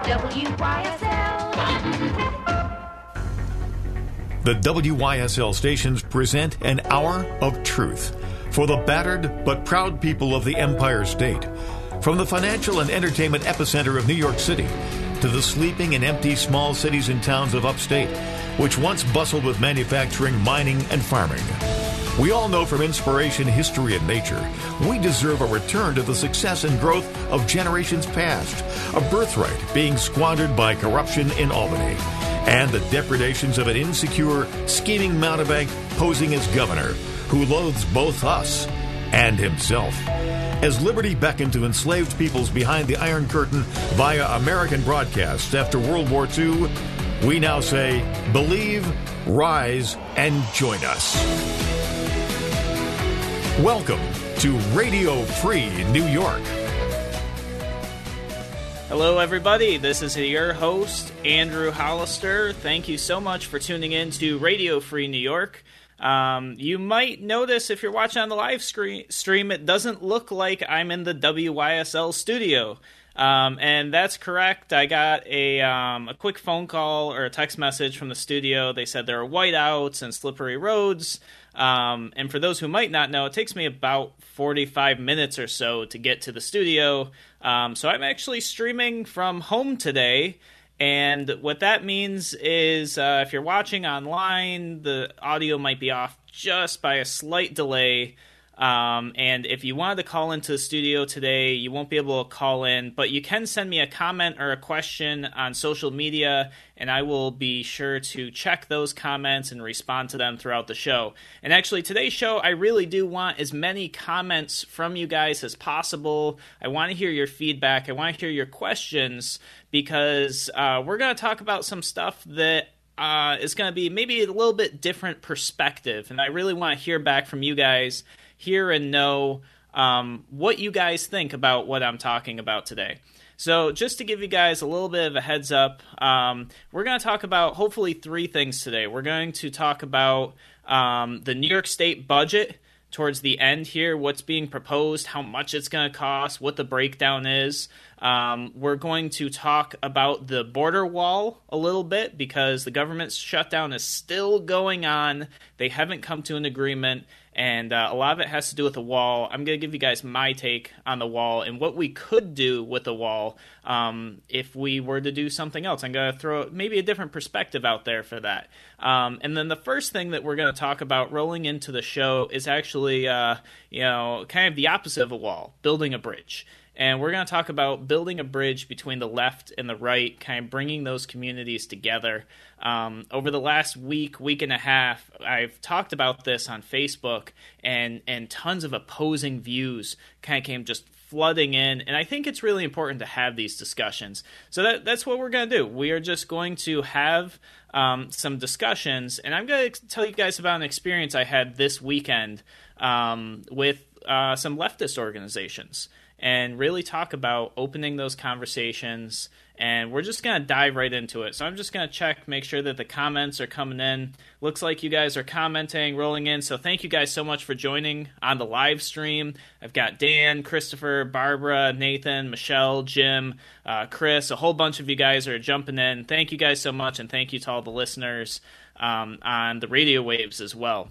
WYSL. The WYSL stations present an hour of truth for the battered but proud people of the Empire State. From the financial and entertainment epicenter of New York City to the sleeping and empty small cities and towns of upstate, which once bustled with manufacturing, mining, and farming. We all know from inspiration, history, and nature, we deserve a return to the success and growth of generations past, a birthright being squandered by corruption in Albany, and the depredations of an insecure, scheming mountebank posing as governor, who loathes both us and himself. As liberty beckoned to enslaved peoples behind the Iron Curtain via American broadcasts after World War II, we now say, believe, rise, and join us. Welcome to Radio Free New York. Hello, everybody. This is your host, Andrew Hollister. Thank you so much for tuning in to Radio Free New York. You might notice if you're watching on the live stream, it doesn't look like I'm in the WYSL studio. And that's correct. I got a quick phone call or a text message from the studio. They said there are whiteouts and slippery roads. And for those who might not know, it takes me about 45 minutes or so to get to the studio. So I'm actually streaming from home today. And what that means is if you're watching online, the audio might be off just by a slight delay. And if you wanted to call into the studio today, you won't be able to call in, but you can send me a comment or a question on social media, and I will be sure to check those comments and respond to them throughout the show. And actually, today's show, I really do want as many comments from you guys as possible. I want to hear your feedback. I want to hear your questions, because we're going to talk about some stuff that is going to be maybe a little bit different perspective, and I really want to hear back from you guys, hear and know what you guys think about what I'm talking about today. So just to give you guys a little bit of a heads up, we're going to talk about hopefully three things today. We're going to talk about the New York State budget towards the end here, what's being proposed, how much it's going to cost, what the breakdown is. We're going to talk about the border wall a little bit, because the government's shutdown is still going on. They haven't come to an agreement, and a lot of it has to do with the wall. I'm going to give you guys my take on the wall and what we could do with the wall if we were to do something else. I'm going to throw maybe a different perspective out there for that. And then the first thing that we're going to talk about rolling into the show is actually, kind of the opposite of a wall, building a bridge. And we're going to talk about building a bridge between the left and the right, kind of bringing those communities together. Over the last week and a half, I've talked about this on Facebook, and tons of opposing views kind of came just flooding in. And I think it's really important to have these discussions. So that's what we're going to do. We are just going to have some discussions. And I'm going to tell you guys about an experience I had this weekend with some leftist organizations, and really talk about opening those conversations. And we're just going to dive right into it. So I'm just going to check, make sure that the comments are coming in. Looks like you guys are commenting, rolling in. So thank you guys so much for joining on the live stream. I've got Dan, Christopher, Barbara, Nathan, Michelle, Jim, Chris. A whole bunch of you guys are jumping in. Thank you guys so much, and thank you to all the listeners on the radio waves as well.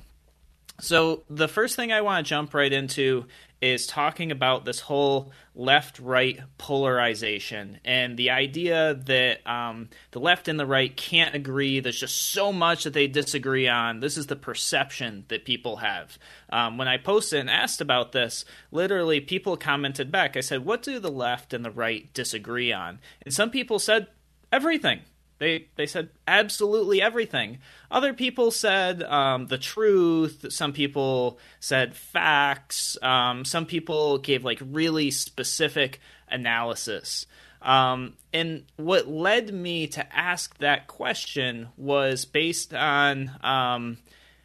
So the first thing I want to jump right into is talking about this whole left-right polarization and the idea that the left and the right can't agree. There's just so much that they disagree on. This is the perception that people have. When I posted and asked about this, literally people commented back. I said, what do the left and the right disagree on? And some people said everything. They said absolutely everything. Other people said the truth. Some people said facts. Some people gave like really specific analysis. And what led me to ask that question was based on an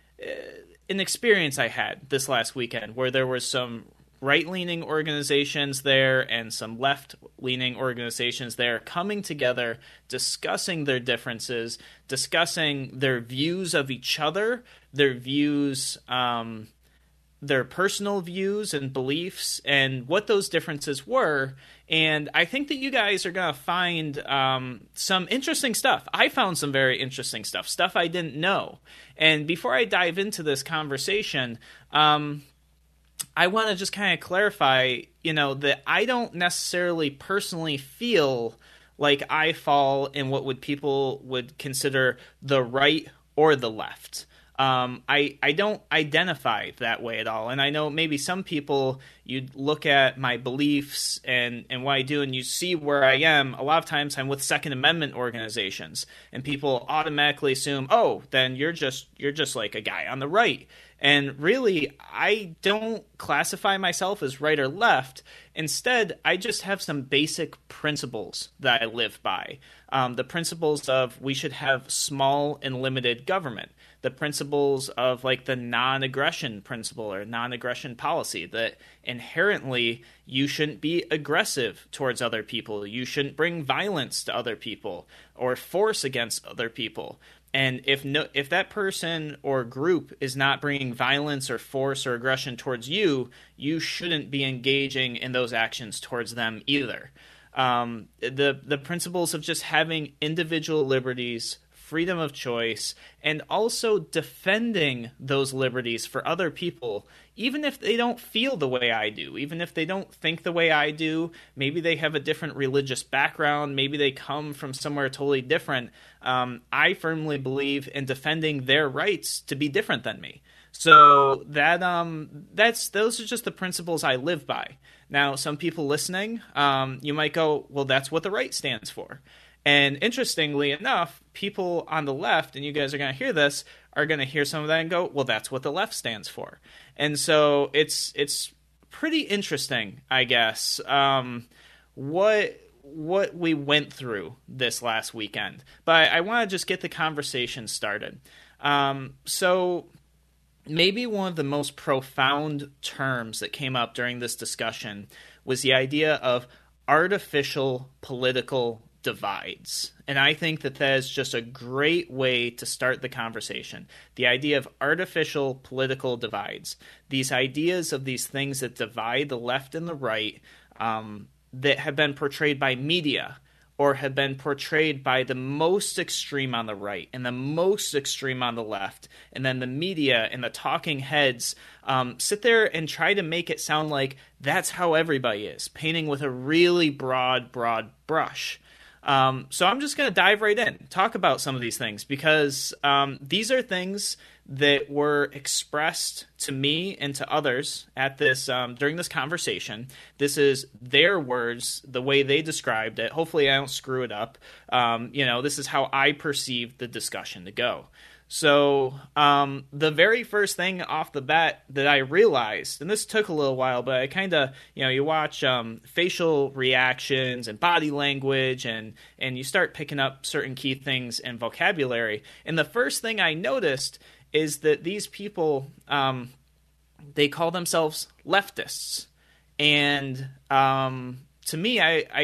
experience I had this last weekend, where there was some right-leaning organizations there and some left-leaning organizations there coming together, discussing their differences, discussing their views of each other, their views their personal views and beliefs and what those differences were. And I think that you guys are going to find some interesting stuff. I found some very interesting stuff I didn't know. And before I dive into this conversation, I want to just kind of clarify, that I don't necessarily personally feel like I fall in what people would consider the right or the left. I don't identify that way at all. And I know maybe some people, you'd look at my beliefs and what I do, and you see where I am. A lot of times I'm with Second Amendment organizations, and people automatically assume, oh, then you're just like a guy on the right. And really, I don't classify myself as right or left. Instead, I just have some basic principles that I live by. The principles of we should have small and limited government. The principles of like the non-aggression principle or non-aggression policy, that inherently you shouldn't be aggressive towards other people. You shouldn't bring violence to other people or force against other people. And if that person or group is not bringing violence or force or aggression towards you, you shouldn't be engaging in those actions towards them either. The principles of just having individual liberties, freedom of choice, and also defending those liberties for other people, even if they don't feel the way I do, even if they don't think the way I do. Maybe they have a different religious background, maybe they come from somewhere totally different. I firmly believe in defending their rights to be different than me. So those are just the principles I live by. Now, some people listening, you might go, well, that's what the right stands for. And interestingly enough, people on the left, and you guys are going to hear this, are going to hear some of that and go, well, that's what the left stands for. And so it's pretty interesting, I guess, what we went through this last weekend. But I want to just get the conversation started. So maybe one of the most profound terms that came up during this discussion was the idea of artificial political divides. And I think that is just a great way to start the conversation. The idea of artificial political divides. These ideas of these things that divide the left and the right, that have been portrayed by media or have been portrayed by the most extreme on the right and the most extreme on the left. And then the media and the talking heads sit there and try to make it sound like that's how everybody is, painting with a really broad brush. So I'm just going to dive right in, talk about some of these things, because these are things that were expressed to me and to others at this during this conversation. This is their words, the way they described it. Hopefully I don't screw it up. This is how I perceived the discussion to go. So the very first thing off the bat that I realized, and this took a little while, but I kind of, you watch facial reactions and body language, and you start picking up certain key things and vocabulary. And the first thing I noticed is that these people, they call themselves leftists. And to me, I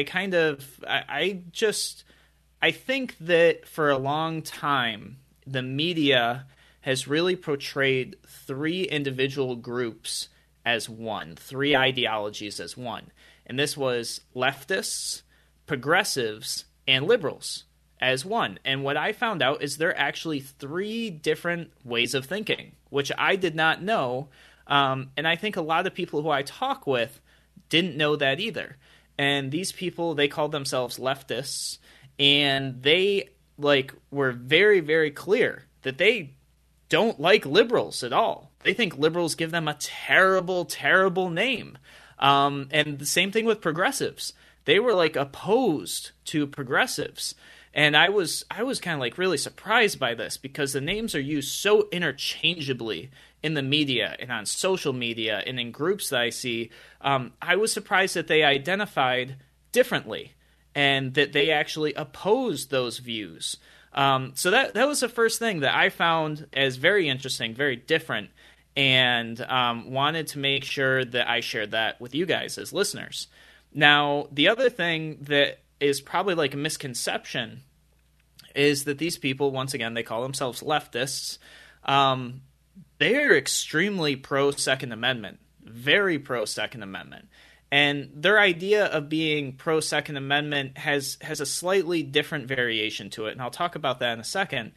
think that for a long time, the media has really portrayed three individual groups as one, three ideologies as one. And this was leftists, progressives, and liberals as one. And what I found out is there are actually three different ways of thinking, which I did not know. And I think a lot of people who I talk with didn't know that either. And these people, they called themselves leftists, and they were very, very clear that they don't like liberals at all. They think liberals give them a terrible, terrible name. And the same thing with progressives. They were opposed to progressives. And I was kind of really surprised by this, because the names are used so interchangeably in the media and on social media and in groups that I see. I was surprised that they identified differently, and that they actually opposed those views. So that was the first thing that I found as very interesting, very different, and wanted to make sure that I shared that with you guys as listeners. Now, the other thing that is probably a misconception is that these people, once again, they call themselves leftists. they're extremely pro Second Amendment, very pro Second Amendment. And their idea of being pro Second Amendment has a slightly different variation to it, and I'll talk about that in a second.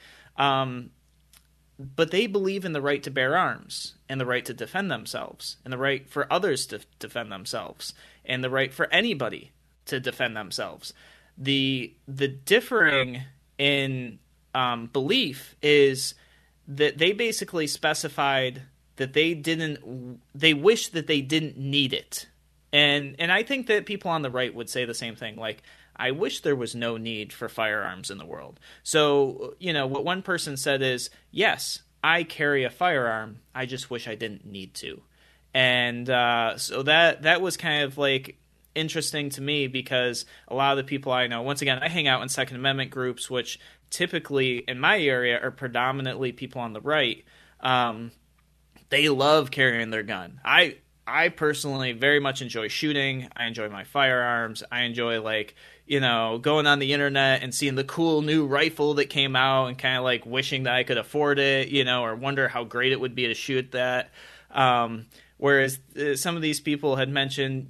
But they believe in the right to bear arms, and the right to defend themselves, and the right for others to defend themselves, and the right for anybody to defend themselves. The differing in belief is that they basically specified that they wish that they didn't need it. And I think that people on the right would say the same thing. Like, I wish there was no need for firearms in the world. So, what one person said is, yes, I carry a firearm. I just wish I didn't need to. And so that was kind of like interesting to me, because a lot of the people I know, once again, I hang out in Second Amendment groups, which typically in my area are predominantly people on the right. They love carrying their gun. I personally very much enjoy shooting. I enjoy my firearms. I enjoy, going on the internet and seeing the cool new rifle that came out and kind of like wishing that I could afford it, or wonder how great it would be to shoot that. Whereas some of these people had mentioned,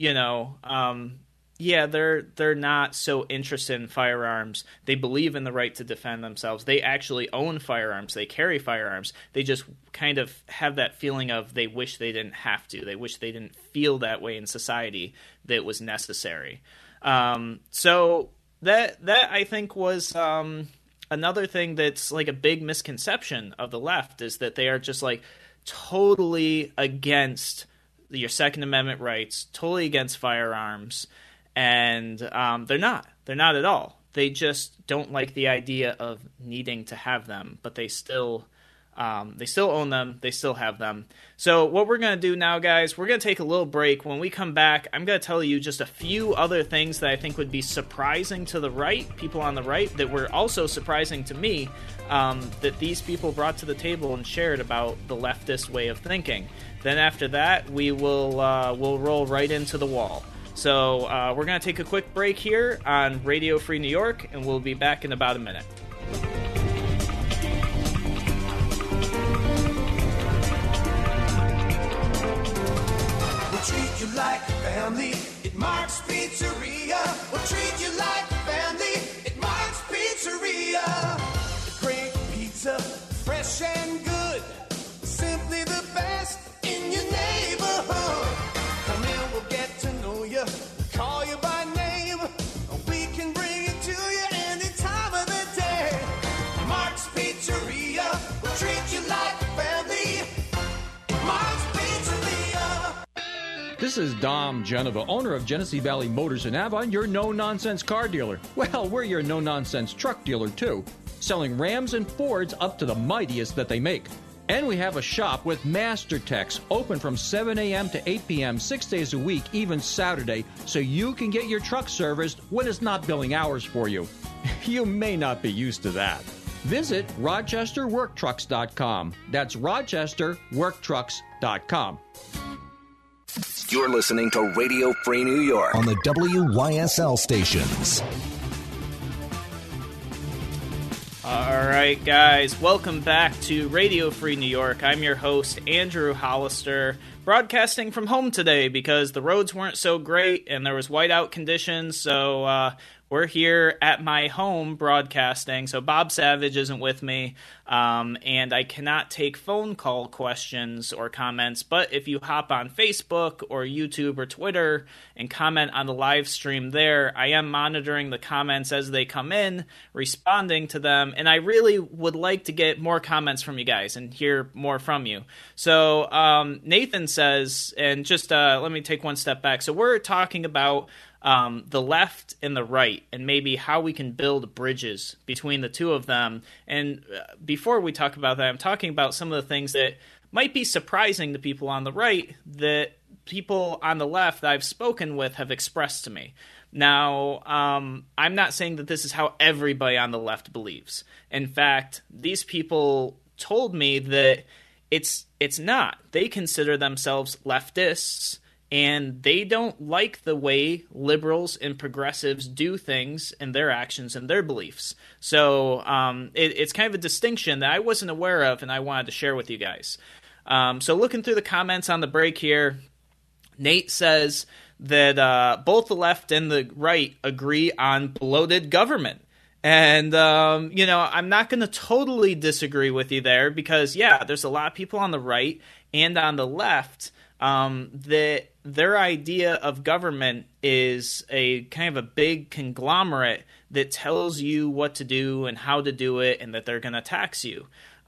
they're not so interested in firearms. They believe in the right to defend themselves. They actually own firearms. They carry firearms. They just kind of have that feeling of they wish they didn't have to. They wish they didn't feel that way in society, that it was necessary. So that I think was another thing that's like a big misconception of the left, is that they are just like totally against your Second Amendment rights, totally against firearms. And they're not at all. They just don't like the idea of needing to have them, but they still own them. They still have them. So what we're going to do now, guys, we're going to take a little break. When we come back, I'm going to tell you just a few other things that I think would be surprising to the right, people on the right, that were also surprising to me, that these people brought to the table and shared about the leftist way of thinking. Then after that, we'll roll right into the wall. So we're going to take a quick break here on Radio Free New York, and we'll be back in about a minute. We'll treat you like family at Mark's Pizzeria. We'll treat you like family at Mark's Pizzeria. Great pizza, fresh and good. Simply the best in your neighborhood. Come in, we'll get to know you. Call you by name. We can bring it to you any time of the day. Mark's Pizzeria will treat you like family. Mark's Pizzeria. This is Dom Genova, owner of Genesee Valley Motors in Avon, your no-nonsense car dealer. Well, we're your no-nonsense truck dealer, too, selling Rams and Fords up to the mightiest that they make. And we have a shop with Master Techs open from 7 a.m. to 8 p.m. 6 days a week, even Saturday, so you can get your truck serviced when it's not billing hours for you. You may not be used to that. Visit RochesterWorkTrucks.com. That's RochesterWorkTrucks.com. You're listening to Radio Free New York on the WYSL stations. All right, guys, welcome back to Radio Free New York. I'm your host, Andrew Hollister, broadcasting from home today because the roads weren't so great and there was whiteout conditions, so we're here at my home broadcasting. So Bob Savage isn't with me, and I cannot take phone call questions or comments, but if you hop on Facebook or YouTube or Twitter and comment on the live stream there, I am monitoring the comments as they come in, responding to them, and I really would like to get more comments from you guys and hear more from you. So Nathan says, and just let me take one step back. So we're talking about the left and the right, and maybe how we can build bridges between the two of them. And before we talk about that, I'm talking about some of the things that might be surprising to people on the right that people on the left that I've spoken with have expressed to me. Now, I'm not saying that this is how everybody on the left believes. In fact, these people told me that it's not. They consider themselves leftists, and they don't like the way liberals and progressives do things and their actions and their beliefs. So it's kind of a distinction that I wasn't aware of, and I wanted to share with you guys. So looking through the comments on the break here, Nate says that both the left and the right agree on bloated government. And, I'm not going to totally disagree with you there because, yeah, there's a lot of people on the right and on the left that their idea of government is a kind of a big conglomerate that tells you what to do and how to do it and that they're going to tax you.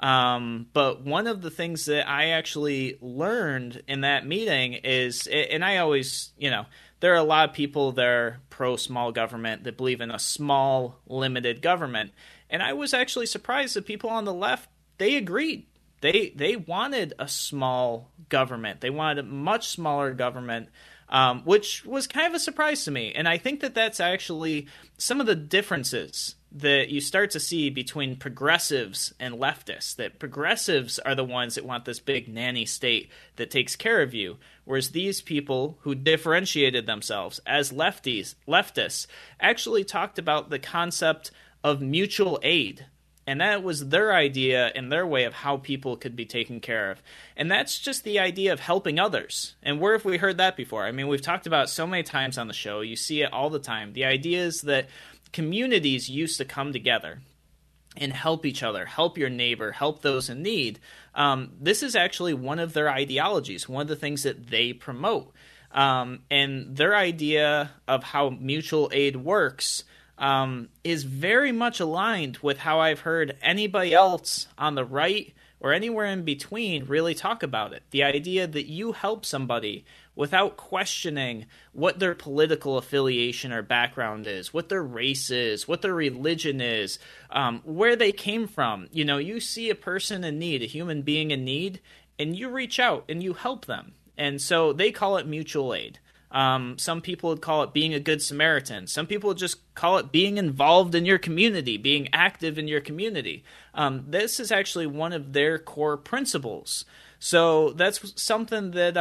But one of the things that I actually learned in that meeting is, and I always, there are a lot of people that are pro-small government that believe in a small, limited government. And I was actually surprised that people on the left, they agreed. They wanted a small government. They wanted a much smaller government, which was kind of a surprise to me. And I think that that's actually some of the differences that you start to see between progressives and leftists, that progressives are the ones that want this big nanny state that takes care of you, whereas these people who differentiated themselves as leftists actually talked about the concept of mutual aid. And that was their idea and their way of how people could be taken care of. And that's just the idea of helping others. And where have we heard that before? I mean, we've talked about it so many times on the show. You see it all the time. The idea is that communities used to come together and help each other, help your neighbor, help those in need. This is actually one of their ideologies, one of the things that they promote. And their idea of how mutual aid works is very much aligned with how I've heard anybody else on the right or anywhere in between really talk about it. The idea that you help somebody without questioning what their political affiliation or background is, what their race is, what their religion is, where they came from. You see a person in need, a human being in need, and you reach out and you help them. And so they call it mutual aid. Some people would call it being a good Samaritan. Some people would just call it being involved in your community, being active in your community. This is actually one of their core principles. So that's something that,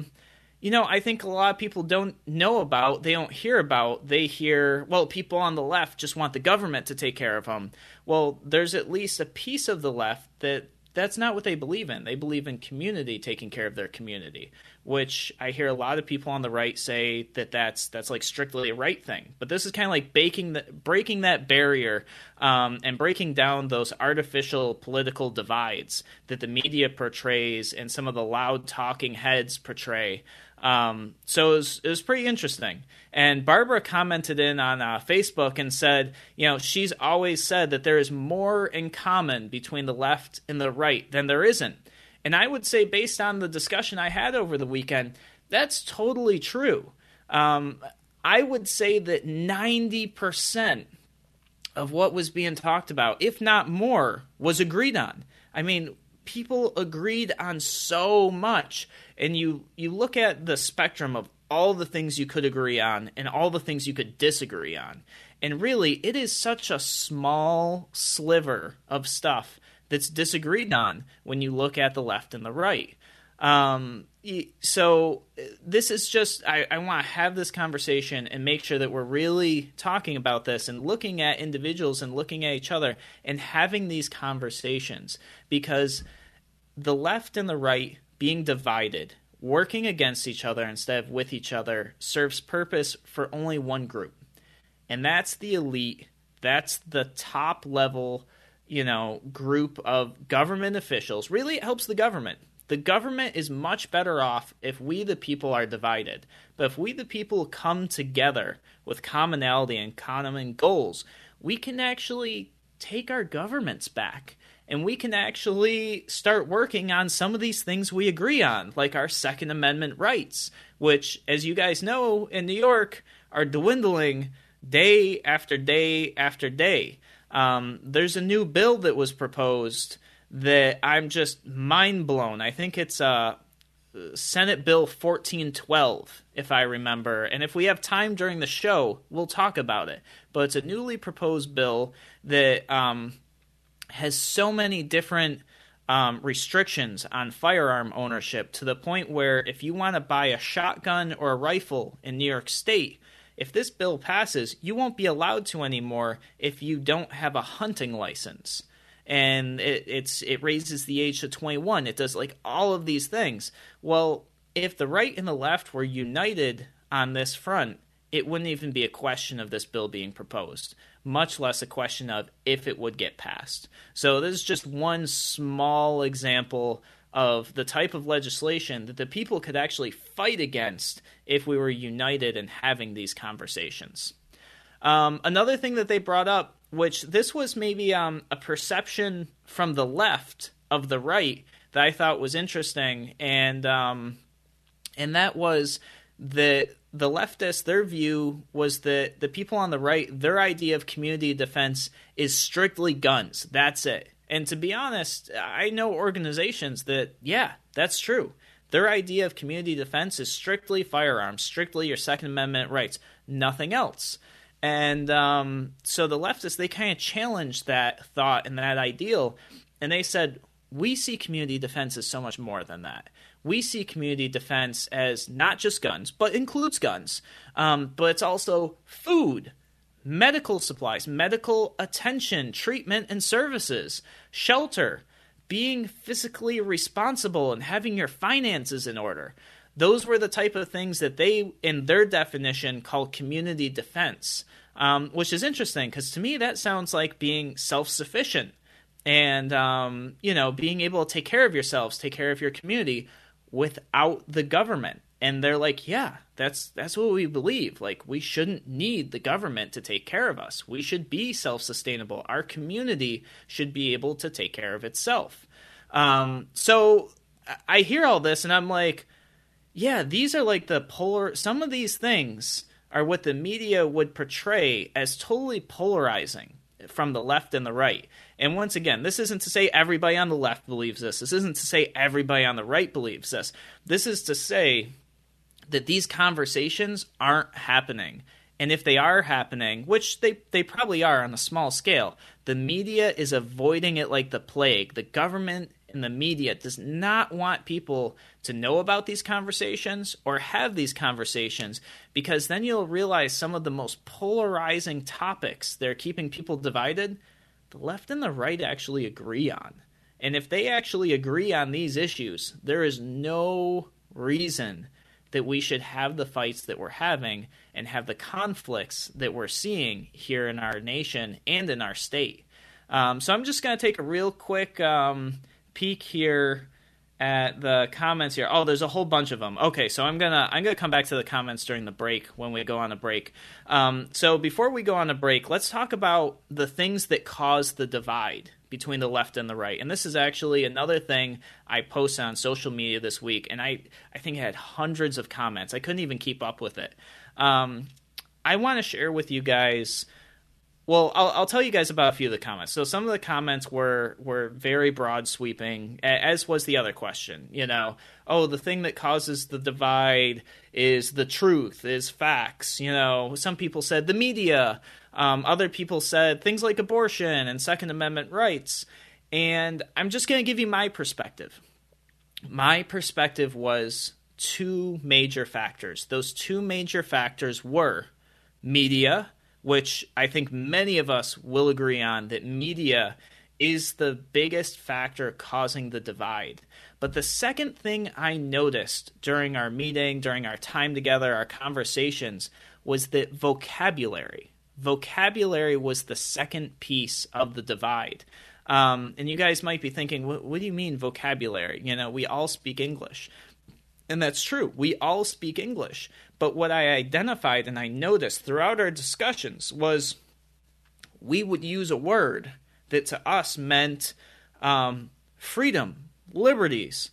I think a lot of people don't know about, they don't hear about. They hear, well, people on the left just want the government to take care of them. Well, there's at least a piece of the left that's not what they believe in. They believe in community taking care of their community, which I hear a lot of people on the right say that's like strictly a right thing. But this is kind of like breaking that barrier and breaking down those artificial political divides that the media portrays and some of the loud talking heads portray. So it was pretty interesting. And Barbara commented in on Facebook and said, she's always said that there is more in common between the left and the right than there isn't. And I would say, based on the discussion I had over the weekend, that's totally true. I would say that 90% of what was being talked about, if not more, was agreed on. I mean, people agreed on so much. And you look at the spectrum of all the things you could agree on and all the things you could disagree on. And really, it is such a small sliver of stuff that's disagreed on when you look at the left and the right. So this is just, I want to have this conversation and make sure that we're really talking about this and looking at individuals and looking at each other and having these conversations, because the left and the right being divided, working against each other instead of with each other, serves purpose for only one group. And that's the elite. That's the top level, group of government officials. Really, it helps the government. The government is much better off if we, the people, are divided. But if we, the people, come together with commonality and common goals, we can actually take our governments back. And we can actually start working on some of these things we agree on, like our Second Amendment rights, which, as you guys know, in New York, are dwindling day after day after day. There's a new bill that was proposed that I'm just mind blown. I think it's Senate Bill 1412, if I remember. And if we have time during the show, we'll talk about it. But it's a newly proposed bill that has so many different restrictions on firearm ownership, to the point where if you want to buy a shotgun or a rifle in New York State, if this bill passes, you won't be allowed to anymore if you don't have a hunting license. and it raises the age to 21. It does like all of these things. Well, if the right and the left were united on this front, it wouldn't even be a question of this bill being proposed, much less a question of if it would get passed. So this is just one small example of the type of legislation that the people could actually fight against if we were united in having these conversations. Another thing that they brought up, which this was maybe a perception from the left of the right that I thought was interesting, and that was that the leftists, their view was that the people on the right, their idea of community defense is strictly guns. That's it. And to be honest, I know organizations that, yeah, that's true. Their idea of community defense is strictly firearms, strictly your Second Amendment rights, nothing else. And so the leftists, they kind of challenged that thought and that ideal, and they said, we see community defense as so much more than that. We see community defense as not just guns, but includes guns. But it's also food, medical supplies, medical attention, treatment and services, shelter, being physically responsible and having your finances in order. Those were the type of things that they, in their definition, call community defense, which is interesting because to me that sounds like being self-sufficient and, being able to take care of yourselves, take care of your community without the government. And they're like, yeah, that's what we believe. Like, we shouldn't need the government to take care of us. We should be self-sustainable. Our community should be able to take care of itself. So I hear all this and I'm like, yeah, these are like some of these things are what the media would portray as totally polarizing from the left and the right. And once again, this isn't to say everybody on the left believes this. This isn't to say everybody on the right believes this. This is to say that these conversations aren't happening. And if they are happening, which they probably are on a small scale, the media is avoiding it like the plague. The government and the media does not want people to know about these conversations or have these conversations, because then you'll realize some of the most polarizing topics that are keeping people divided, the left and the right actually agree on. And if they actually agree on these issues, there is no reason that we should have the fights that we're having and have the conflicts that we're seeing here in our nation and in our state. So I'm just going to take a real quick peek here at the comments here. Oh, there's a whole bunch of them. Okay, so I'm gonna come back to the comments during the break when we go on a break. So before we go on a break, let's talk about the things that cause the divide between the left and the right. And this is actually another thing I posted on social media this week, and I think it had hundreds of comments. I couldn't even keep up with it. I want to share with you guys. Well, I'll tell you guys about a few of the comments. So some of the comments were very broad sweeping, as was the other question. The thing that causes the divide is the truth, is facts. Some people said the media. Other people said things like abortion and Second Amendment rights. And I'm just going to give you my perspective. My perspective was two major factors. Those two major factors were media, which I think many of us will agree on, that media is the biggest factor causing the divide. But the second thing I noticed during our meeting, during our time together, our conversations, was that vocabulary. Vocabulary was the second piece of the divide. And you guys might be thinking, what do you mean vocabulary? We all speak English. And that's true. We all speak English. But what I identified and I noticed throughout our discussions was we would use a word that to us meant freedom, liberties,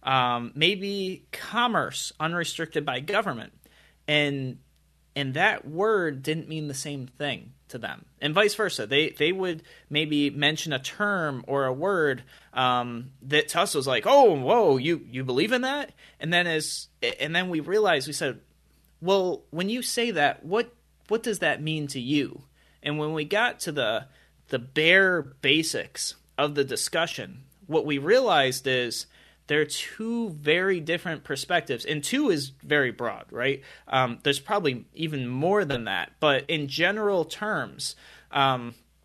maybe commerce unrestricted by government. And that word didn't mean the same thing to them, and vice versa. They would maybe mention a term or a word that to us was like, oh, whoa, you believe in that? And then we realized, we said, well, when you say that, what does that mean to you? And when we got to the bare basics of the discussion, what we realized is there are two very different perspectives, and two is very broad, right? There's probably even more than that, but in general terms,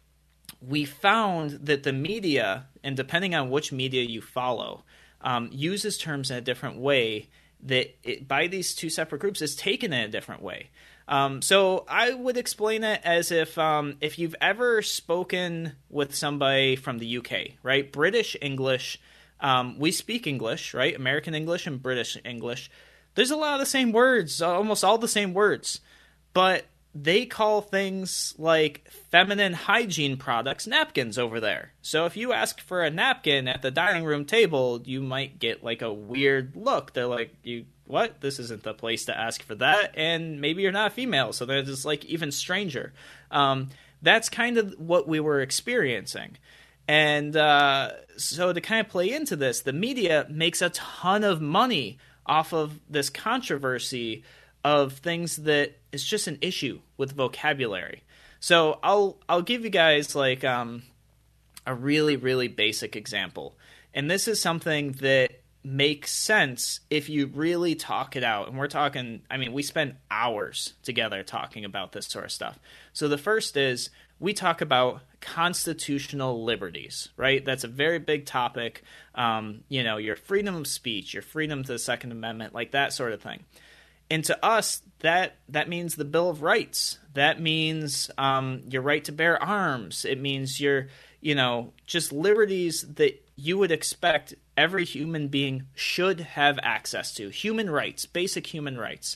we found that the media, and depending on which media you follow, uses terms in a different way, that by these two separate groups is taken in a different way. So I would explain it as if you've ever spoken with somebody from the UK, right? British English, we speak English, right? American English and British English. There's a lot of the same words, almost all the same words, but they call things like feminine hygiene products napkins over there. So if you ask for a napkin at the dining room table, you might get like a weird look. They're like, what? This isn't the place to ask for that. And maybe you're not female, so they're just like even stranger. That's kind of what we were experiencing. And so to kind of play into this, the media makes a ton of money off of this controversy of things that is just an issue with vocabulary. So I'll give you guys like a really, really basic example. And this is something that makes sense if you really talk it out. And we're talking, I mean, we spend hours together talking about this sort of stuff. So the first is we talk about constitutional liberties, right? That's a very big topic. Your freedom of speech, your freedom to the Second Amendment, like that sort of thing. And to us, that means the Bill of Rights. That means your right to bear arms. It means your, just liberties that you would expect every human being should have access to. Human rights, basic human rights.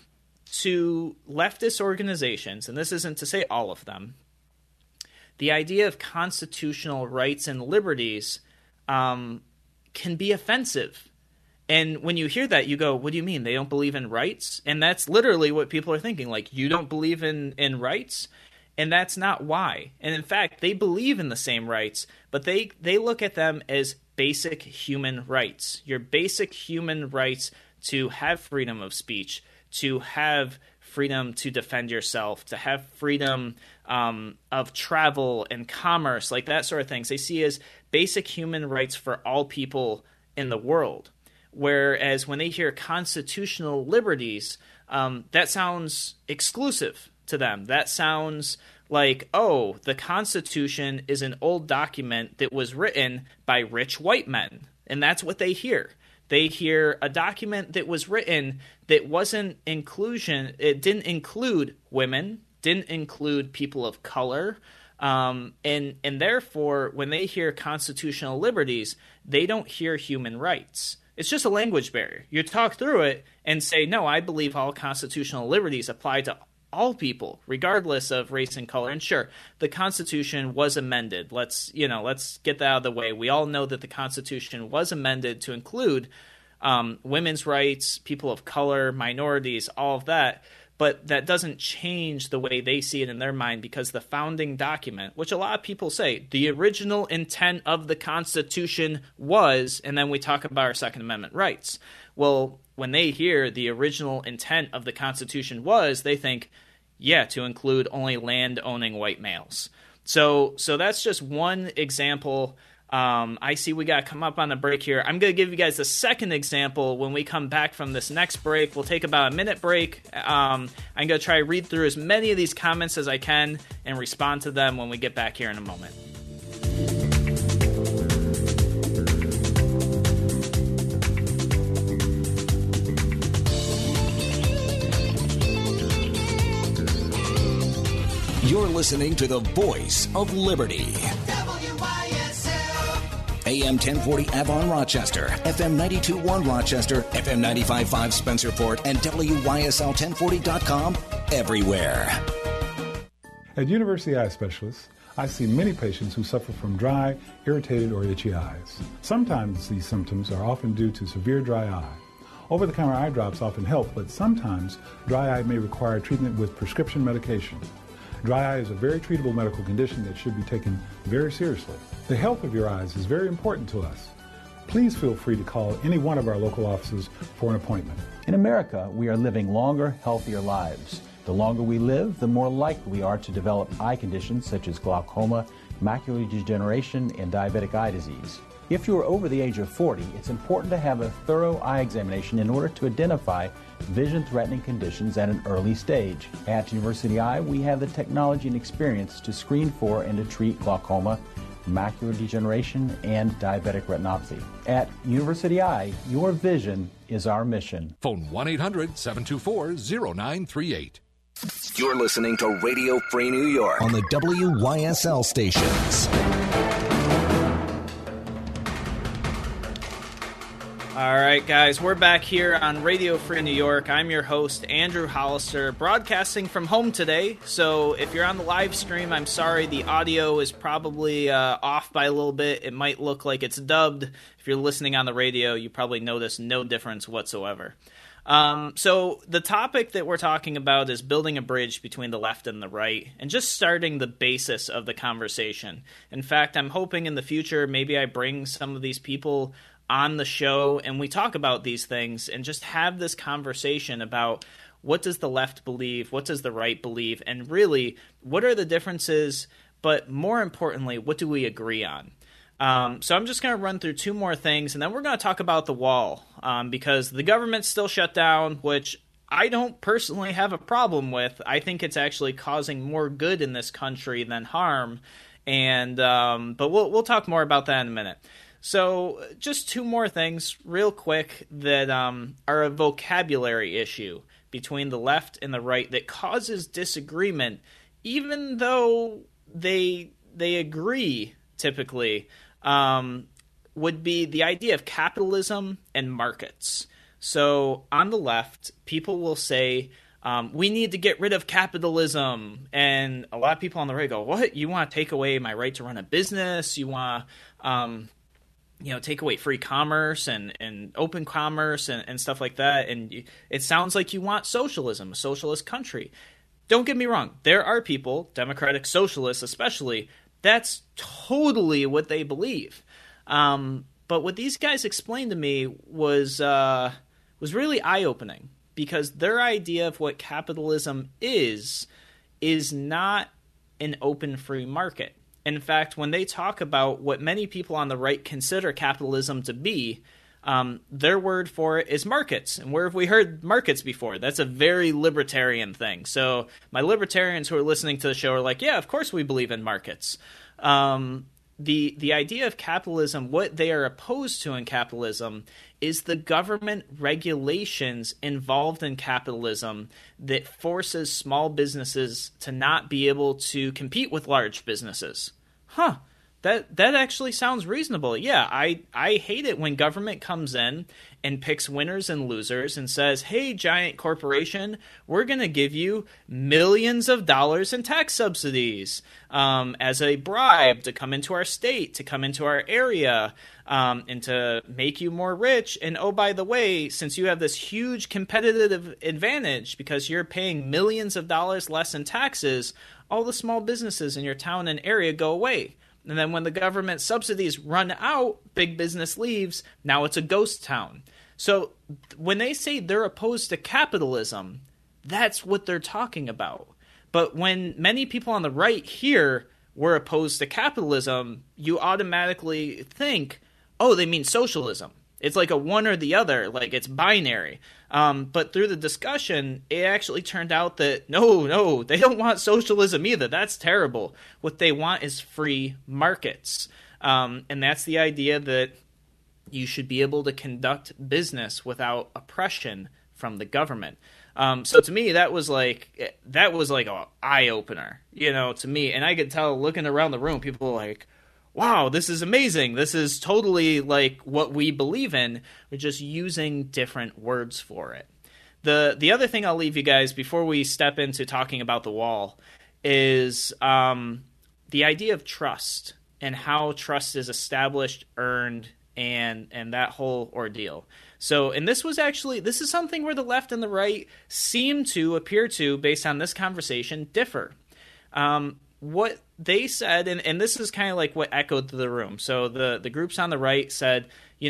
To leftist organizations, and this isn't to say all of them, the idea of constitutional rights and liberties can be offensive. And when you hear that, you go, what do you mean? They don't believe in rights? And that's literally what people are thinking. Like, you don't believe in rights? And that's not why. And in fact, they believe in the same rights, but they look at them as basic human rights. Your basic human rights to have freedom of speech, to have freedom to defend yourself, to have freedom of travel and commerce, like that sort of things. They see as basic human rights for all people in the world. Whereas when they hear constitutional liberties, that sounds exclusive to them. That sounds like, oh, the Constitution is an old document that was written by rich white men. And that's what they hear. They hear a document that was written that wasn't inclusion. It didn't include women, didn't include people of color. And therefore, when they hear constitutional liberties, they don't hear human rights. It's just a language barrier. You talk through it and say, no, I believe all constitutional liberties apply to all people, regardless of race and color. And sure, the Constitution was amended. Let's get that out of the way. We all know that the Constitution was amended to include women's rights, people of color, minorities, all of that. But that doesn't change the way they see it in their mind, because the founding document, which a lot of people say, the original intent of the Constitution was, and then we talk about our Second Amendment rights. Well, when they hear the original intent of the Constitution was, they think, yeah, to include only land-owning white males. So that's just one example. I see we got to come up on a break here. I'm going to give you guys the second example when we come back from this next break. We'll take about a minute break. I'm going to try to read through as many of these comments as I can and respond to them when we get back here in a moment. You're listening to the voice of liberty. AM 1040 Avon, Rochester, FM 92.1 Rochester, FM 95.5 Spencerport, and WYSL1040.com everywhere. At University Eye Specialists, I see many patients who suffer from dry, irritated, or itchy eyes. Sometimes these symptoms are often due to severe dry eye. Over-the-counter eye drops often help, but sometimes dry eye may require treatment with prescription medication. Dry eye is a very treatable medical condition that should be taken very seriously. The health of your eyes is very important to us. Please feel free to call any one of our local offices for an appointment. In America, we are living longer, healthier lives. The longer we live, the more likely we are to develop eye conditions such as glaucoma, macular degeneration, and diabetic eye disease. If you are over the age of 40, it's important to have a thorough eye examination in order to identify vision-threatening conditions at an early stage. At University Eye, we have the technology and experience to screen for and to treat glaucoma, macular degeneration, and diabetic retinopathy. At University Eye, your vision is our mission. Phone 1-800-724-0938. You're listening to Radio Free New York on the WYSL stations. All right, guys, we're back here on Radio Free New York. I'm your host, Andrew Hollister, broadcasting from home today. So if you're on the live stream, I'm sorry, the audio is probably off by a little bit. It might look like it's dubbed. If you're listening on the radio, you probably notice no difference whatsoever. So the topic that we're talking about is building a bridge between the left and the right, and just starting the basis of the conversation. In fact, I'm hoping in the future maybe I bring some of these people on the show and we talk about these things and just have this conversation about what does the left believe, what does the right believe, and really what are the differences, but more importantly, what do we agree on? So I'm just going to run through two more things, and then we're going to talk about the wall, because the government's still shut down, which I don't personally have a problem with. I think it's actually causing more good in this country than harm, and but we'll talk more about that in a minute. So just two more things real quick that are a vocabulary issue between the left and the right that causes disagreement, even though they agree typically, would be the idea of capitalism and markets. So on the left, people will say, we need to get rid of capitalism. And a lot of people on the right go, what? You want to take away my right to run a business? You want to take away free commerce and open commerce and stuff like that. And it sounds like you want socialism, a socialist country. Don't get me wrong. There are people, democratic socialists especially, that's totally what they believe. But what these guys explained to me was really eye-opening, because their idea of what capitalism is not an open free market. In fact, when they talk about what many people on the right consider capitalism to be, their word for it is markets. And where have we heard markets before? That's a very libertarian thing. So my libertarians who are listening to the show are like, yeah, of course we believe in markets. The idea of capitalism, what they are opposed to in capitalism, is the government regulations involved in capitalism that forces small businesses to not be able to compete with large businesses. That actually sounds reasonable. Yeah, I hate it when government comes in and picks winners and losers and says, hey, giant corporation, we're going to give you millions of dollars in tax subsidies as a bribe to come into our state, to come into our area, and to make you more rich. And oh, by the way, since you have this huge competitive advantage because you're paying millions of dollars less in taxes, all the small businesses in your town and area go away. And then when the government subsidies run out, big business leaves, now it's a ghost town. So when they say they're opposed to capitalism, that's what they're talking about. But when many people on the right hear we're opposed to capitalism, you automatically think, oh, they mean socialism. It's like a one or the other, like it's binary. But through the discussion, it actually turned out that no, they don't want socialism either. That's terrible. What they want is free markets. And that's the idea that you should be able to conduct business without oppression from the government. So to me, that was like an eye-opener, to me. And I could tell looking around the room, people were like, wow, this is amazing. This is totally like what we believe in. We're just using different words for it. The other thing I'll leave you guys before we step into talking about the wall is the idea of trust and how trust is established, earned, and that whole ordeal. So, and this is something where the left and the right seem to appear to, based on this conversation, differ. What they said, and this is kind of like what echoed through the room. So the groups on the right said,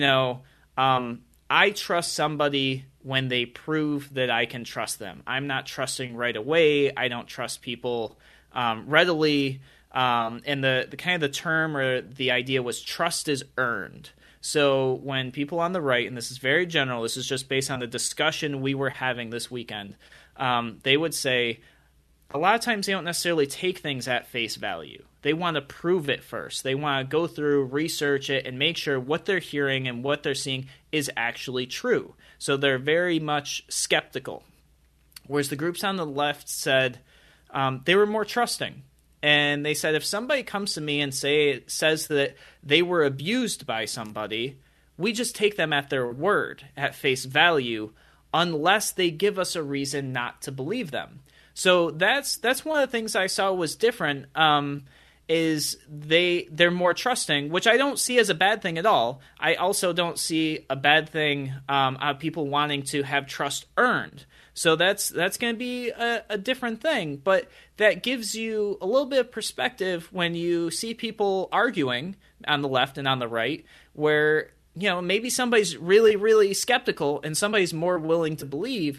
I trust somebody when they prove that I can trust them. I'm not trusting right away. I don't trust people readily. And the kind of the term or the idea was trust is earned. So when people on the right, and this is very general, this is just based on the discussion we were having this weekend, they would say a lot of times they don't necessarily take things at face value. They want to prove it first. They want to go through, research it, and make sure what they're hearing and what they're seeing is actually true. So they're very much skeptical. Whereas the groups on the left said they were more trusting. And they said if somebody comes to me and says that they were abused by somebody, we just take them at their word, at face value, unless they give us a reason not to believe them. So that's one of the things I saw was different, is they're more trusting, which I don't see as a bad thing at all. I also don't see a bad thing of people wanting to have trust earned. So that's going to be a different thing, but that gives you a little bit of perspective when you see people arguing on the left and on the right, where maybe somebody's really, really skeptical and somebody's more willing to believe.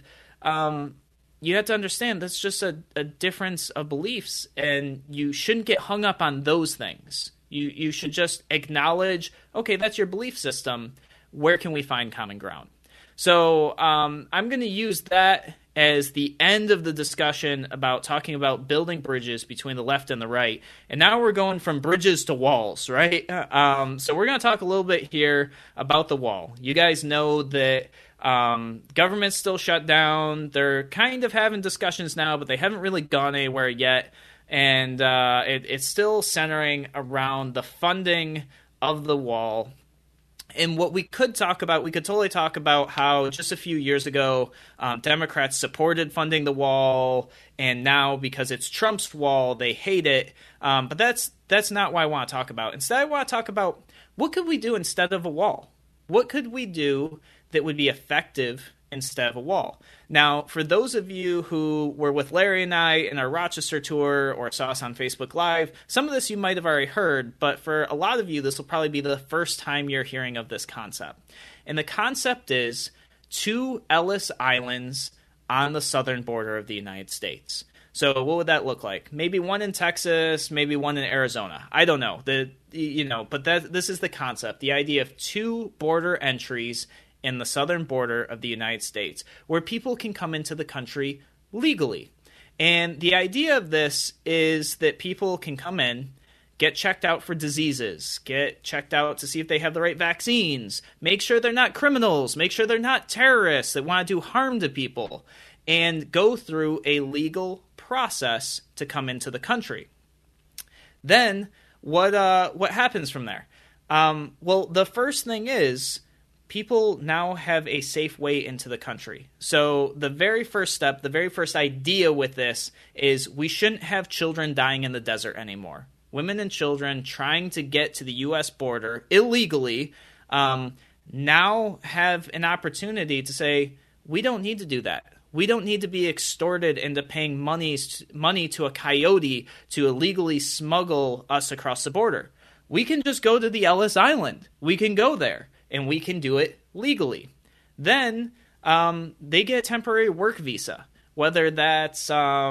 You have to understand that's just a difference of beliefs, and you shouldn't get hung up on those things. You should just acknowledge, okay, that's your belief system. Where can we find common ground? So I'm going to use that as the end of the discussion about talking about building bridges between the left and the right. And now we're going from bridges to walls, right? So we're going to talk a little bit here about the wall. You guys know that government's still shut down. They're kind of having discussions now, but they haven't really gone anywhere yet. And it's still centering around the funding of the wall. And what we could talk about, we could totally talk about how just a few years ago, Democrats supported funding the wall, and now because it's Trump's wall, they hate it. But that's not what I want to talk about. Instead, I want to talk about what could we do instead of a wall? What could we do that would be effective instead of a wall? Now, for those of you who were with Larry and I in our Rochester tour or saw us on Facebook Live, some of this you might have already heard, but for a lot of you, this will probably be the first time you're hearing of this concept. And the concept is 2 Ellis Islands on the southern border of the United States. So what would that look like? Maybe one in Texas, maybe one in Arizona. I don't know. But this is the concept, the idea of 2 border entries in the southern border of the United States, where people can come into the country legally. And the idea of this is that people can come in, get checked out for diseases, get checked out to see if they have the right vaccines, make sure they're not criminals, make sure they're not terrorists that want to do harm to people, and go through a legal process to come into the country. Then what happens from there? Well, the first thing is people now have a safe way into the country. So the very first step, the very first idea with this is we shouldn't have children dying in the desert anymore. Women and children trying to get to the U.S. border illegally now have an opportunity to say, we don't need to do that. We don't need to be extorted into paying money to a coyote to illegally smuggle us across the border. We can just go to the Ellis Island. We can go there, and we can do it legally. Then they get a temporary work visa, whether that's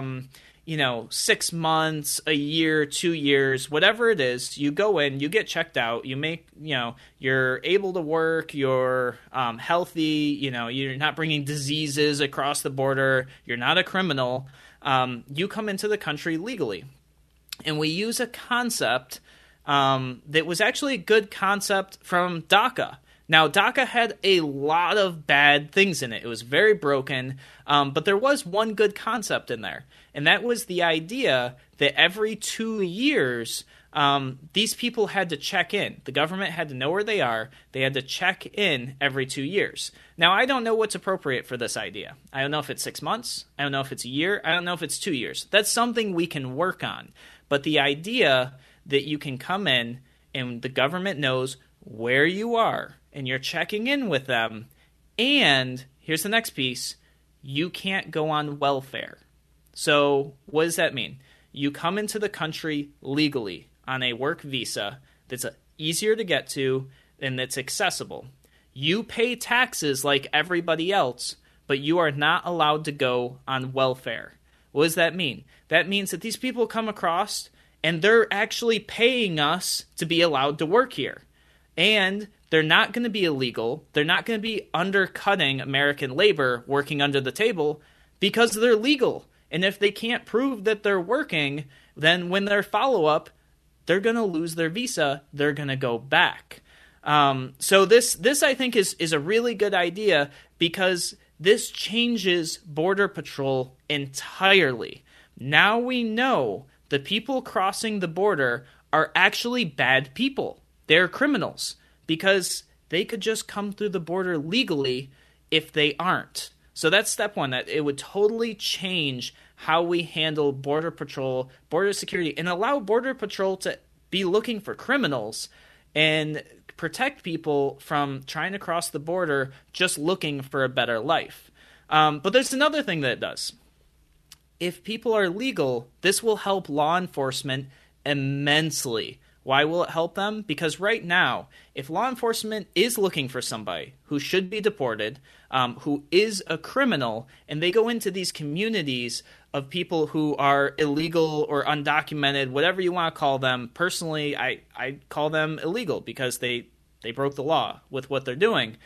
6 months, a year, 2 years, whatever it is. You go in, you get checked out, you make, you're able to work, you're healthy, you're not bringing diseases across the border, you're not a criminal. You come into the country legally. And we use a concept that was actually a good concept from DACA. Now, DACA had a lot of bad things in it. It was very broken, but there was one good concept in there, and that was the idea that every 2 years, these people had to check in. The government had to know where they are. They had to check in every 2 years. Now, I don't know what's appropriate for this idea. I don't know if it's 6 months. I don't know if it's a year. I don't know if it's 2 years. That's something we can work on. But the idea that you can come in and the government knows where you are, and you're checking in with them, and here's the next piece, you can't go on welfare. So what does that mean? You come into the country legally on a work visa that's easier to get to and that's accessible. You pay taxes like everybody else, but you are not allowed to go on welfare. What does that mean? That means that these people come across and they're actually paying us to be allowed to work here. And they're not going to be illegal. They're not going to be undercutting American labor working under the table because they're legal. And if they can't prove that they're working, then when their follow-up, they're going to lose their visa. They're going to go back. So this I think is a really good idea because this changes Border Patrol entirely. Now we know the people crossing the border are actually bad people. They're criminals because they could just come through the border legally if they aren't. So that's step one, that it would totally change how we handle Border Patrol, border security, and allow Border Patrol to be looking for criminals and protect people from trying to cross the border just looking for a better life. But there's another thing that it does. If people are legal, this will help law enforcement immensely. Why will it help them? Because right now, if law enforcement is looking for somebody who should be deported, who is a criminal, and they go into these communities of people who are illegal or undocumented, whatever you want to call them, personally, I call them illegal because they broke the law with what they're doing.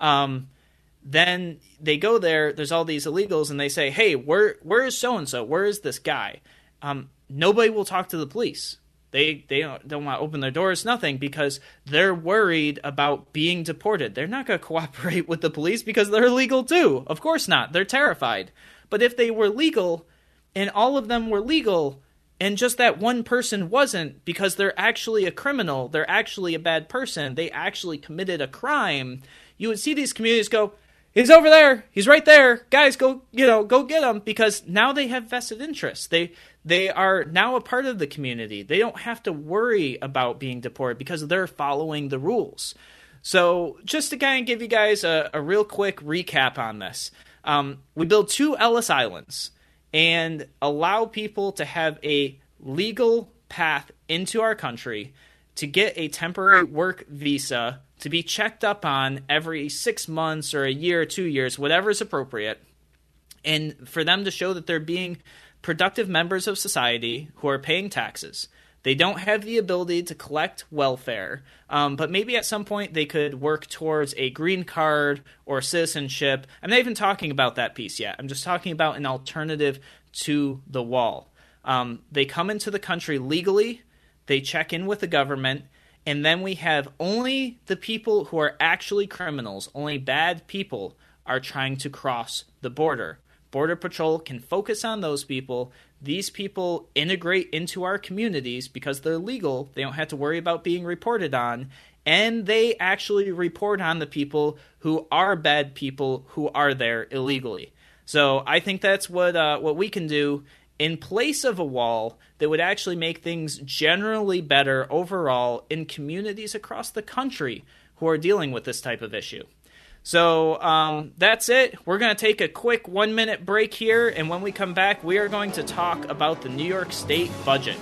Then they go there, there's all these illegals, and they say, hey, where is so-and-so? Where is this guy? Nobody will talk to the police. They don't want to open their doors, nothing, because they're worried about being deported. They're not going to cooperate with the police because they're illegal too. Of course not. They're terrified. But if they were legal and all of them were legal and just that one person wasn't because they're actually a criminal, they're actually a bad person, they actually committed a crime, you would see these communities go, he's over there. He's right there. Guys, go get him, because now they have vested interests. They are now a part of the community. They don't have to worry about being deported because they're following the rules. So just to kind of give you guys a real quick recap on this, we build 2 Ellis Islands and allow people to have a legal path into our country to get a temporary work visa, to be checked up on every 6 months or a year or 2 years, whatever is appropriate, and for them to show that they're being productive members of society who are paying taxes. They don't have the ability to collect welfare, but maybe at some point they could work towards a green card or citizenship. I'm not even talking about that piece yet. I'm just talking about an alternative to the wall. They come into the country legally, they check in with the government, and then we have only the people who are actually criminals, only bad people, are trying to cross the border. Border Patrol can focus on those people. These people integrate into our communities because they're legal. They don't have to worry about being reported on. And they actually report on the people who are bad people who are there illegally. So I think that's what we can do in place of a wall that would actually make things generally better overall in communities across the country who are dealing with this type of issue. So that's it. We're going to take a quick 1-minute break here, and when we come back, we are going to talk about the New York State budget.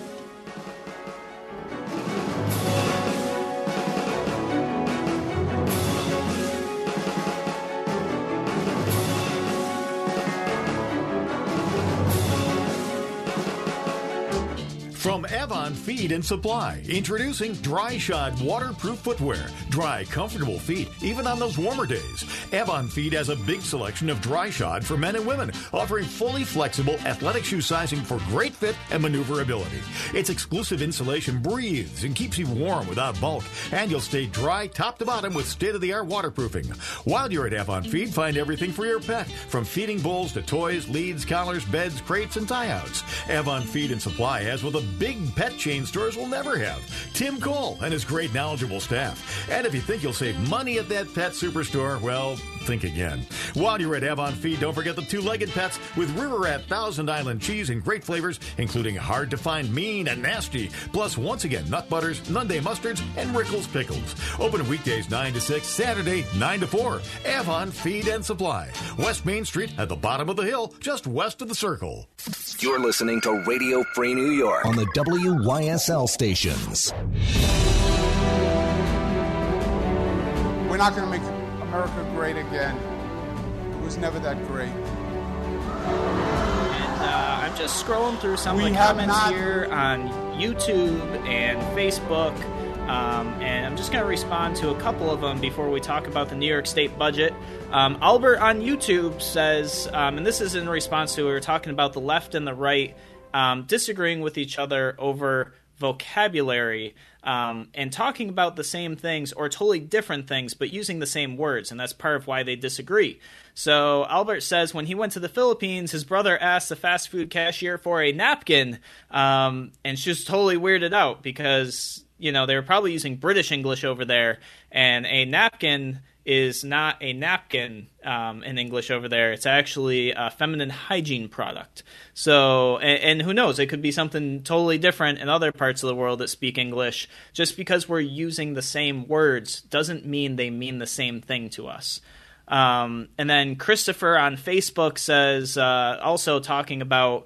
From Avon Feed and Supply, introducing Dry Shod waterproof footwear. Dry, comfortable feet, even on those warmer days. Avon Feed has a big selection of dry shod for men and women, offering fully flexible athletic shoe sizing for great fit and maneuverability. Its exclusive insulation breathes and keeps you warm without bulk, and you'll stay dry top to bottom with state-of-the-art waterproofing. While you're at Avon Feed, find everything for your pet, from feeding bowls to toys, leads, collars, beds, crates, and tie-outs. Avon Feed and Supply has what the big pet chain stores will never have. Tim Cole and his great knowledgeable staff. And if you think you'll save money at that pet superstore, well, think again. While you're at Avon Feed, don't forget the two-legged pets with River Rat Thousand Island cheese in great flavors, including hard to find mean and nasty. Plus, once again, nut butters, Nunday mustards, and Rickles pickles. Open weekdays 9 to 6, Saturday 9 to 4. Avon Feed and Supply. West Main Street at the bottom of the hill, just west of the Circle. You're listening to Radio Free New York on the WYSL stations. We're not going to make America great again. It was never that great. And I'm just scrolling through some of the comments here on YouTube and Facebook. And I'm just going to respond to a couple of them before we talk about the New York State budget. Albert on YouTube says, and this is in response to, we were talking about the left and the right disagreeing with each other over vocabulary and talking about the same things or totally different things, but using the same words, and that's part of why they disagree. So Albert says when he went to the Philippines, his brother asked the fast food cashier for a napkin, and she was totally weirded out because, you know, they were probably using British English over there, and a napkin is not a napkin in English over there. It's actually a feminine hygiene product. So, and who knows, it could be something totally different in other parts of the world that speak English. Just because we're using the same words doesn't mean they mean the same thing to us. And then Christopher on Facebook says, also talking about,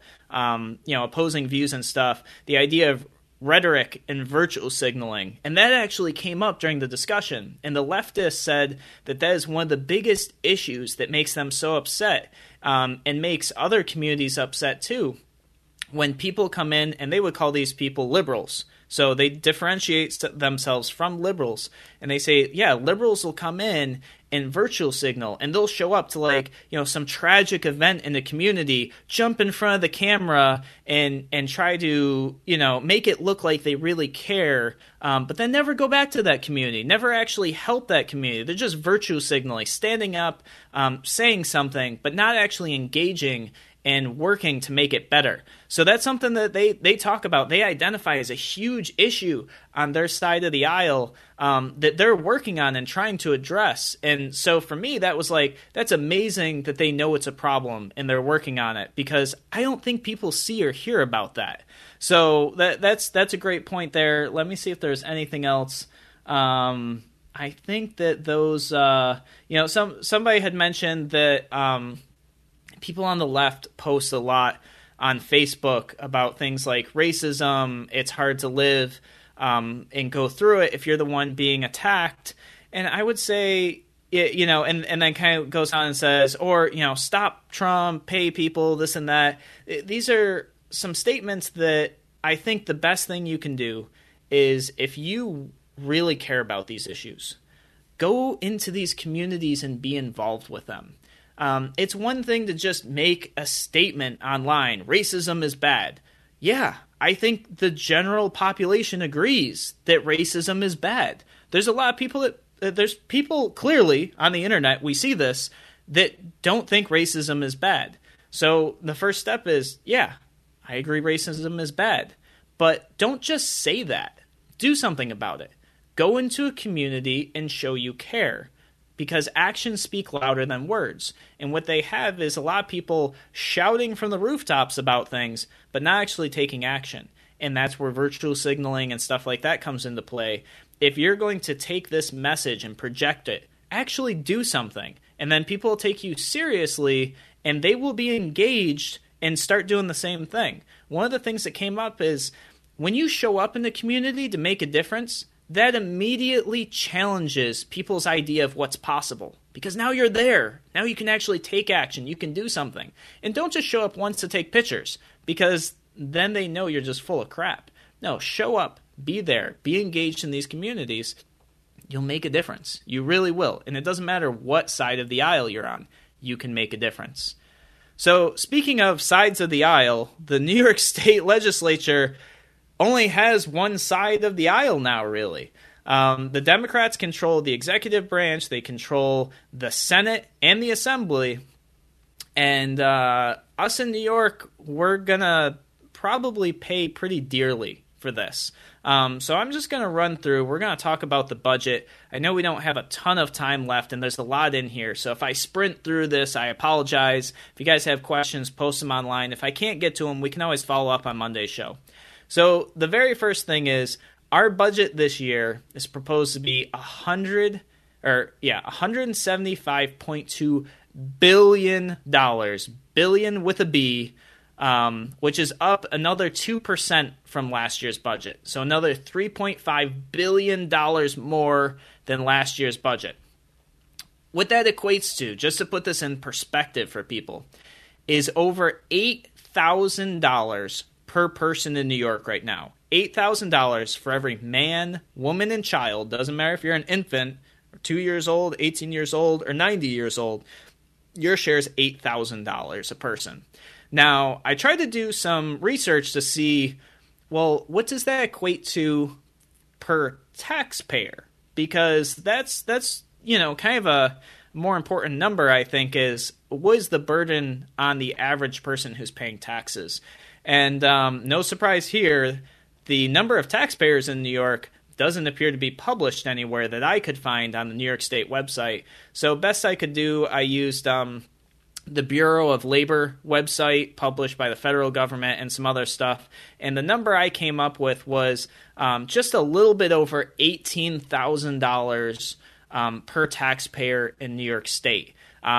opposing views and stuff, the idea of rhetoric and virtual signaling. And that actually came up during the discussion. And the leftists said that that is one of the biggest issues that makes them so upset, and makes other communities upset too, when people come in and they would call these people liberals. So they differentiate themselves from liberals. And they say, yeah, liberals will come in and virtual signal, and they'll show up to, like, you know, some tragic event in the community, jump in front of the camera and try to, you know, make it look like they really care, but then never go back to that community, never actually help that community. They're just virtue signaling, standing up, saying something, but not actually engaging and working to make it better. So that's something that they talk about. They identify as a huge issue on their side of the aisle, that they're working on and trying to address. And so for me, that was like, that's amazing that they know it's a problem and they're working on it, because I don't think people see or hear about that. So that's a great point there. Let me see if there's anything else. I think that those, somebody had mentioned that, people on the left post a lot on Facebook about things like racism. It's hard to live and go through it if you're the one being attacked. And I would say, and then kind of goes on and says, or, stop Trump, pay people, this and that. These are some statements that I think the best thing you can do is, if you really care about these issues, go into these communities and be involved with them. It's one thing to just make a statement online, racism is bad. Yeah, I think the general population agrees that racism is bad. There's a lot of people there's people clearly on the internet, we see this, that don't think racism is bad. So the first step is, yeah, I agree racism is bad. But don't just say that. Do something about it. Go into a community and show you care. Because actions speak louder than words. And what they have is a lot of people shouting from the rooftops about things, but not actually taking action. And that's where virtual signaling and stuff like that comes into play. If you're going to take this message and project it, actually do something. And then people will take you seriously, and they will be engaged and start doing the same thing. One of the things that came up is, when you show up in the community to make a difference, that immediately challenges people's idea of what's possible. Because now you're there. Now you can actually take action. You can do something. And don't just show up once to take pictures, because then they know you're just full of crap. No, show up. Be there. Be engaged in these communities. You'll make a difference. You really will. And it doesn't matter what side of the aisle you're on. You can make a difference. So, speaking of sides of the aisle, the New York State Legislature only has one side of the aisle now, really. The Democrats control the executive branch. They control the Senate and the Assembly. And us in New York, we're going to probably pay pretty dearly for this. So I'm just going to run through. We're going to talk about the budget. I know we don't have a ton of time left, and there's a lot in here. So if I sprint through this, I apologize. If you guys have questions, post them online. If I can't get to them, we can always follow up on Monday's show. So the very first thing is, our budget this year is proposed to be $175.2 billion, billion with a B, which is up another 2% from last year's budget. So another $3.5 billion more than last year's budget. What that equates to, just to put this in perspective for people, is over $8,000 per person in New York right now. $8,000 for every man, woman, and child. Doesn't matter if you're an infant, or 2 years old, 18 years old, or 90 years old. Your share is $8,000 a person. Now, I tried to do some research to see, well, what does that equate to per taxpayer? Because that's kind of a more important number, I think, is what is the burden on the average person who's paying taxes? And no surprise here, the number of taxpayers in New York doesn't appear to be published anywhere that I could find on the New York State website. So best I could do, I used the Bureau of Labor website published by the federal government and some other stuff. And the number I came up with was just a little bit over $18,000 per taxpayer in New York State.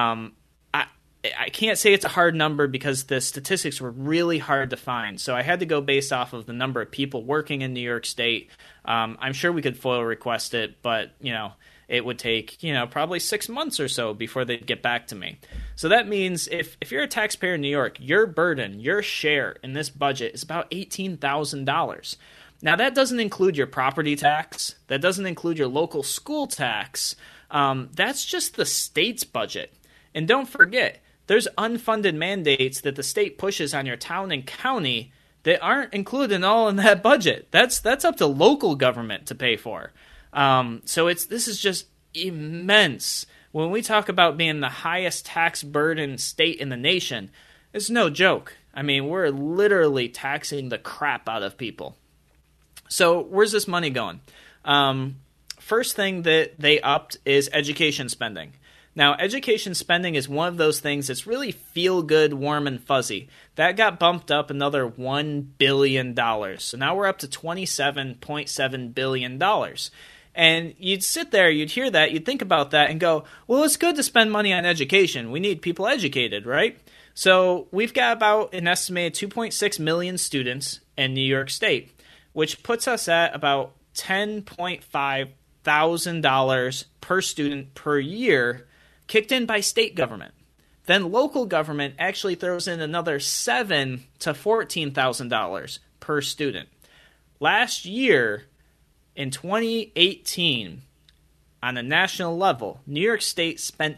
I can't say it's a hard number because the statistics were really hard to find. So I had to go based off of the number of people working in New York State. I'm sure we could FOIL request it, but, it would take, probably 6 months or so before they'd get back to me. So that means if you're a taxpayer in New York, your burden, your share in this budget is about $18,000. Now, that doesn't include your property tax. That doesn't include your local school tax. That's just the state's budget. And don't forget, there's unfunded mandates that the state pushes on your town and county that aren't included all in that budget. That's up to local government to pay for. So this is just immense. When we talk about being the highest tax burden state in the nation, it's no joke. I mean, we're literally taxing the crap out of people. So where's this money going? First thing that they upped is education spending. Now, education spending is one of those things that's really feel-good, warm, and fuzzy. That got bumped up another $1 billion. So now we're up to $27.7 billion. And you'd sit there, you'd hear that, you'd think about that and go, well, it's good to spend money on education. We need people educated, right? So we've got about an estimated 2.6 million students in New York State, which puts us at about $10.5 thousand per student per year kicked in by state government. Then local government actually throws in another $7,000 to $14,000 per student. Last year, in 2018, on a national level, New York State spent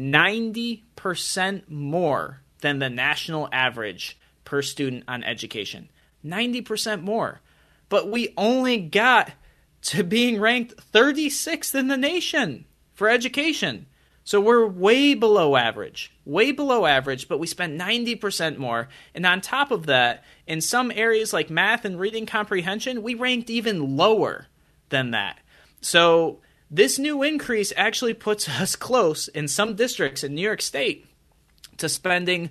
90% more than the national average per student on education. 90% more. But we only got to being ranked 36th in the nation for education. So we're way below average, but we spent 90% more. And on top of that, in some areas like math and reading comprehension, we ranked even lower than that. So this new increase actually puts us close in some districts in New York State to spending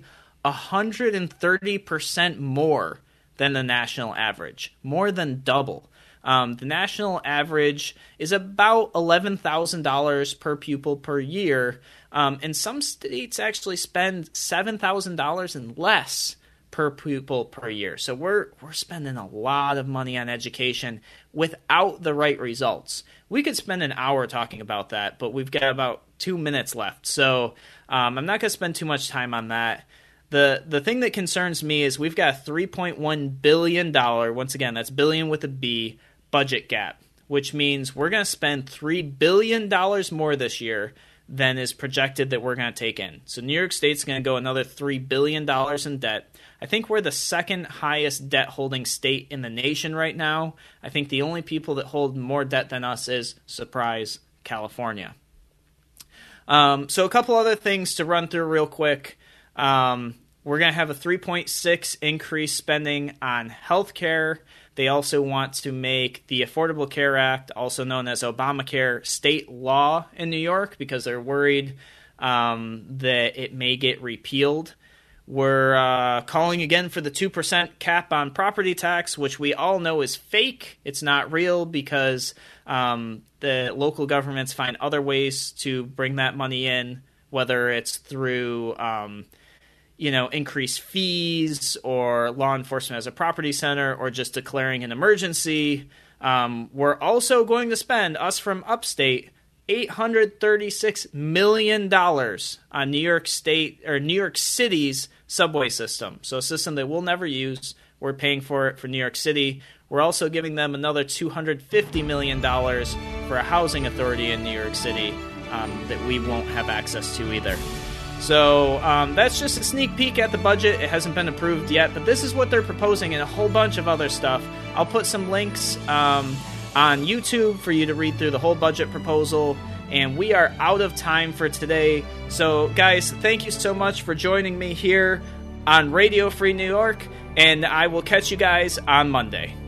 130% more than the national average, more than double. The national average is about $11,000 per pupil per year, and some states actually spend $7,000 and less per pupil per year. So we're spending a lot of money on education without the right results. We could spend an hour talking about that, but we've got about 2 minutes left, so I'm not going to spend too much time on that. The thing that concerns me is we've got a $3.1 billion, once again, that's billion with a B, budget gap, which means we're going to spend $3 billion more this year than is projected that we're going to take in. So New York State's going to go another $3 billion in debt. I think we're the second highest debt holding state in the nation right now. I think the only people that hold more debt than us is, surprise, California. So a couple other things to run through real quick. We're going to have a 3.6 increase spending on healthcare. They also want to make the Affordable Care Act, also known as Obamacare, state law in New York because they're worried that it may get repealed. We're calling again for the 2% cap on property tax, which we all know is fake. It's not real because the local governments find other ways to bring that money in, whether it's through increased fees or law enforcement as a property center or just declaring an emergency. We're also going to spend, us from upstate, $836 million on New York State or New York City's subway system. So a system that we'll never use. We're paying for it for New York City. We're also giving them another $250 million for a housing authority in New York City that we won't have access to either. So that's just a sneak peek at the budget. It hasn't been approved yet, but this is what they're proposing and a whole bunch of other stuff. I'll put some links on YouTube for you to read through the whole budget proposal. And we are out of time for today. So, guys, thank you so much for joining me here on Radio Free New York. And I will catch you guys on Monday.